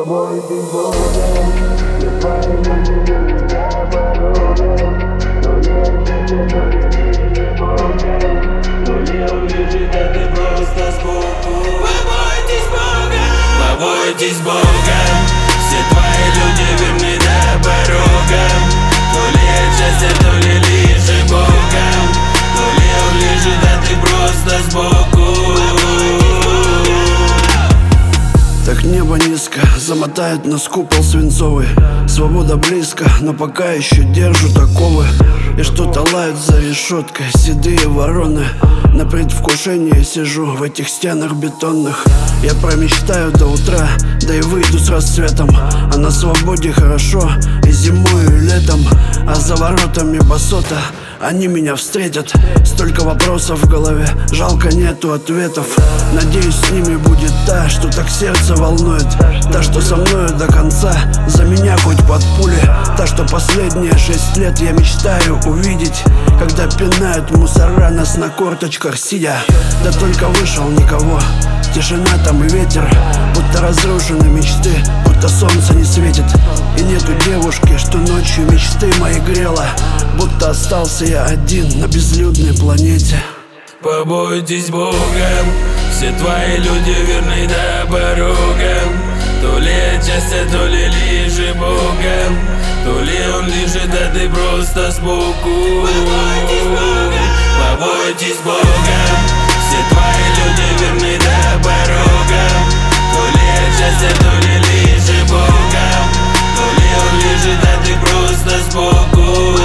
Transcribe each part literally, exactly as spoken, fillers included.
Побойтесь Бога, все твои люди верны порогам. То лечите, то любите Бога, то ли он лежит, а ты просто сбоку. Побойтесь Бога, побойтесь Бога, все твои люди верны до порога. То ли счастье, то ли лишь Бога, то ли он лежит, а ты просто сбоку. Так небо низко, замотает нас купол свинцовый. Свобода близко, но пока еще держу оковы. И что-то лают за решеткой седые вороны. На предвкушении сижу в этих стенах бетонных. Я промечтаю до утра, да и выйду с рассветом. А на свободе хорошо и зимой, и летом. А за воротами басота они меня встретят. Столько вопросов в голове, жалко нету ответов. Надеюсь, с ними будет та, что так сердце волнует. Та, что со мною до конца, за меня хоть под пули. Та, что последние шесть лет я мечтаю увидеть, когда пинают мусора нас на корточках сидя. Да только вышел никого, тишина там и ветер. Будто разрушены мечты, будто солнце не светит. И нету девушки, что ночью мечты мои грела. Будто остался я один на безлюдной планете. Побойтесь Бога, все твои люди верны до порога. То ли счастье, то ли лишь Бога, то ли он лежит, а ты просто сбоку. Побойтесь Бога, побойтесь Бога, все твои люди верны до порога. То ли счастье, то ли лишь Бога, то ли он лежит, а ты просто сбоку.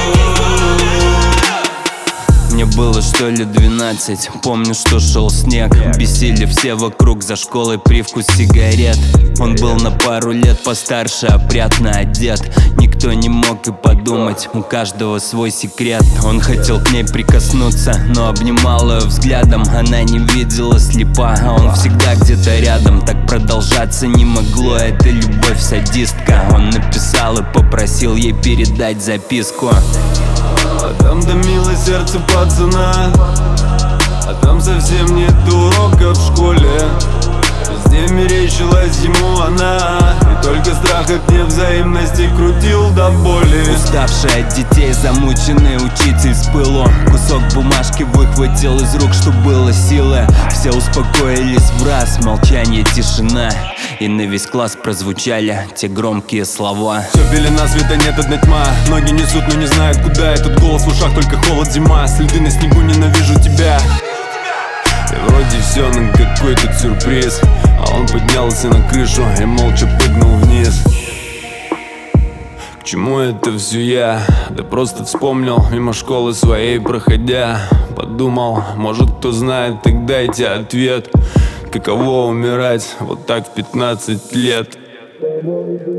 Мне было что ли двенадцать, помню, что шел снег. Бесили все вокруг, за школой привкус сигарет. Он был на пару лет постарше, опрятно одет. Никто не мог и подумать, у каждого свой секрет. Он хотел к ней прикоснуться, но обнимал ее взглядом. Она не видела, слепа, а он всегда где-то рядом. Так продолжаться не могло, это любовь садистка. Он написал и попросил ей передать записку. А там томило сердце пацана, а там совсем нет урока в школе. Везде мерещилась ему она, и только страх от невзаимности крутил до боли. Уставший от детей, замученный учитель с пылу кусок бумажки выхватил из рук, что было силы. Все успокоились враз, молчание, тишина. И на весь класс прозвучали те громкие слова. Все пелена, света нет, одна тьма. Ноги несут, но не знают куда. Этот голос в ушах, только холод, зима. Следы на снегу, ненавижу тебя. И вроде все, но какой-то сюрприз. А он поднялся на крышу и молча прыгнул вниз. К чему это все я? Да просто вспомнил, мимо школы своей проходя. Подумал, может кто знает, так дайте ответ. Каково умирать вот так в пятнадцать лет?